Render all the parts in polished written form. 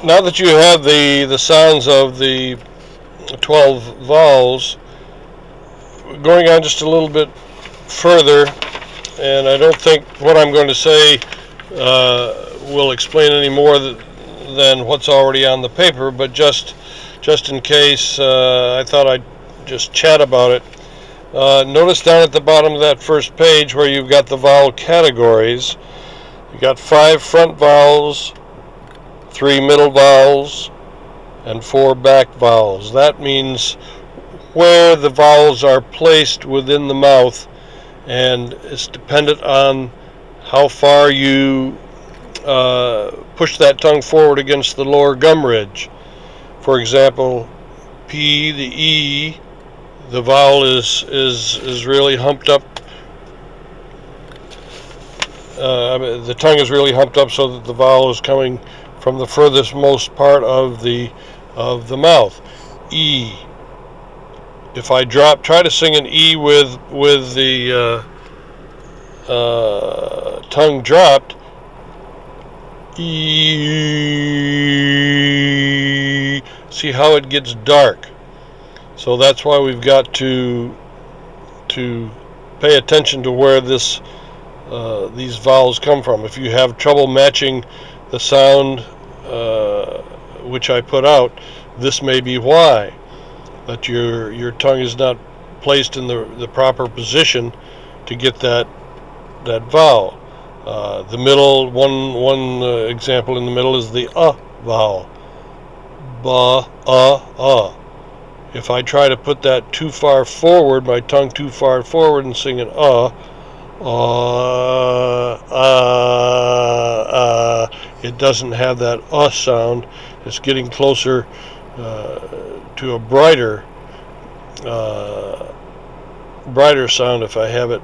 now that you have the sounds of the 12 vowels, going on just a little bit further, and I don't think what I'm going to say will explain any more than what's already on the paper, but just in case, I thought I'd just chat about it. Notice down at the bottom of that first page where you've got the vowel categories, you've got 5 front vowels, 3 middle vowels, and 4 back vowels. That means where the vowels are placed within the mouth, and it's dependent on how far you push that tongue forward against the lower gum ridge. For example, P, the E, the vowel is really humped up. The tongue is really humped up so that the vowel is coming from the furthest most part of the mouth. E. If I try to sing an E with the tongue dropped, E. See how it gets dark. So that's why we've got to pay attention to where these vowels come from. If you have trouble matching the sound which I put out, this may be why. That your tongue is not placed in the proper position to get that vowel. The middle one example in the middle is the vowel. Ba, If I try to put that too far forward, my tongue too far forward, and sing an it doesn't have that sound. It's getting closer to a brighter sound if I have it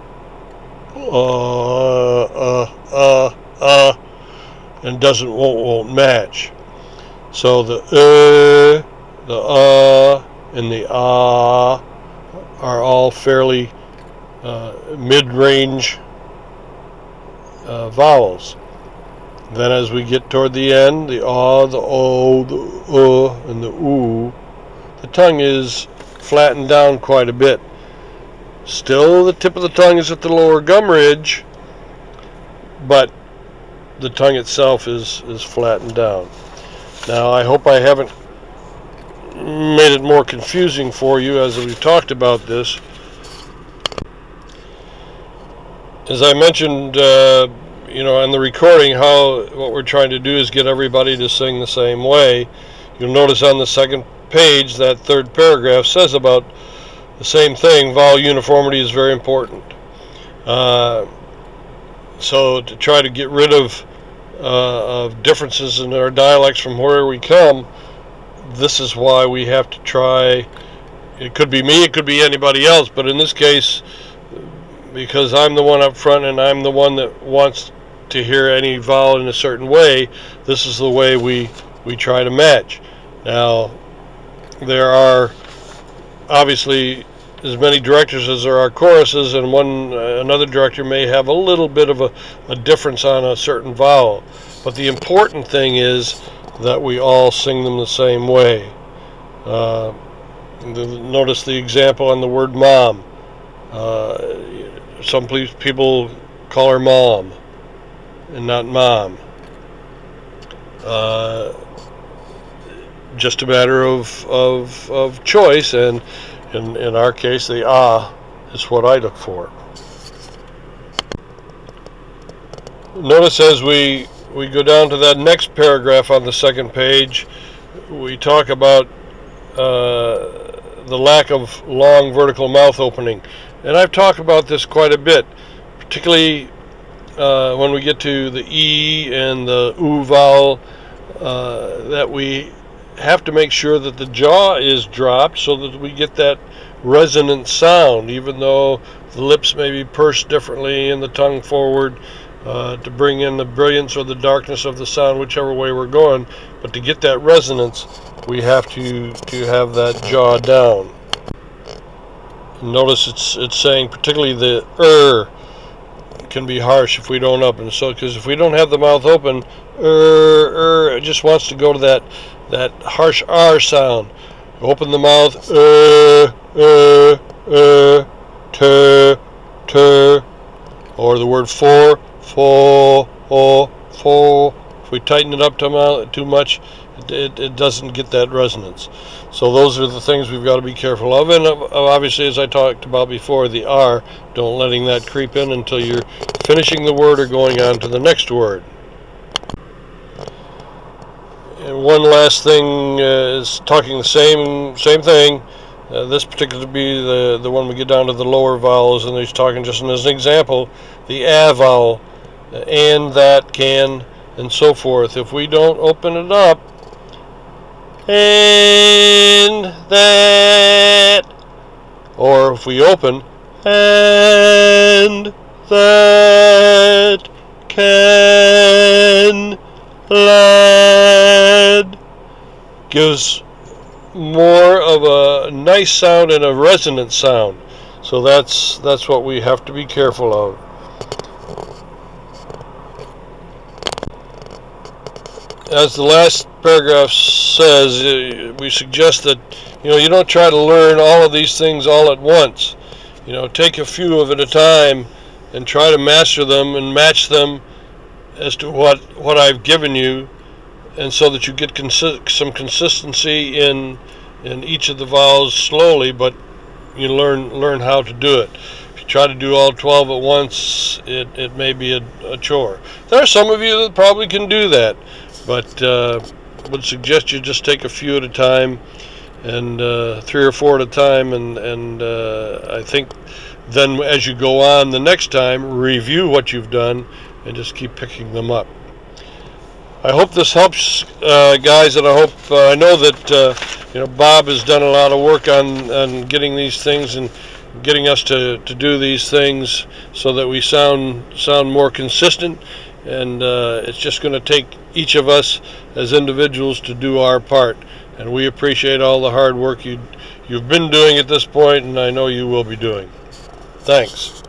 and won't match. So the and the are all fairly mid-range vowels. Then as we get toward the end, the the o, the and the oo, the tongue is flattened down quite a bit. Still, the tip of the tongue is at the lower gum ridge, but the tongue itself is flattened down. Now, I hope I haven't made it more confusing for you as we've talked about this. As I mentioned, on the recording, what we're trying to do is get everybody to sing the same way. You'll notice on the second page, that third paragraph says about the same thing. Vowel uniformity is very important. So to try to get rid of differences in our dialects from where we come, this is why we have to try. It could be me, it could be anybody else, but in this case, because I'm the one up front and I'm the one that wants to hear any vowel in a certain way, this is the way we try to match. Now, there are obviously as many directors as there are choruses, and another director may have a little bit of a difference on a certain vowel. But the important thing is that we all sing them the same way. Notice the example on the word mom. Some people call her mom and not mom. Just a matter of choice, and in our case, the is what I look for. Notice as we go down to that next paragraph on the second page, we talk about the lack of long vertical mouth opening. And I've talked about this quite a bit, particularly when we get to the E and the oo vowel, that we have to make sure that the jaw is dropped so that we get that resonant sound, even though the lips may be pursed differently and the tongue forward to bring in the brilliance or the darkness of the sound, whichever way we're going. But to get that resonance, we have to have that jaw down. Notice it's saying particularly the can be harsh if we don't open. So, because if we don't have the mouth open, it just wants to go to that harsh R sound. Open the mouth, or the word for, If we tighten it up too much, it doesn't get that resonance. So those are the things we've got to be careful of. And obviously, as I talked about before, the R, don't letting that creep in until you're finishing the word or going on to the next word. And one last thing is talking the same thing. This particular would be the one we get down to the lower vowels, and he's talking just as an example, the A vowel, and, that, can, and so forth. If we don't open it up, and that, or if we open, and that, can, lad, gives more of a nice sound and a resonant sound. So that's what we have to be careful of. As the last paragraph says, we suggest that you don't try to learn all of these things all at once. Take a few of it at a time and try to master them and match them as to what I've given you, and so that you get some consistency in each of the vowels slowly, but you learn how to do it. If you try to do all 12 at once, it may be a chore. There are some of you that probably can do that, but would suggest you just take a few at a time, and 3 or 4 at a time, and I think then as you go on the next time, review what you've done and just keep picking them up. I hope this helps, guys, and I know that Bob has done a lot of work on getting these things and getting us to do these things so that we sound more consistent, and it's just going to take each of us as individuals to do our part, and we appreciate all the hard work you've been doing at this point, and I know you will be doing. Thanks.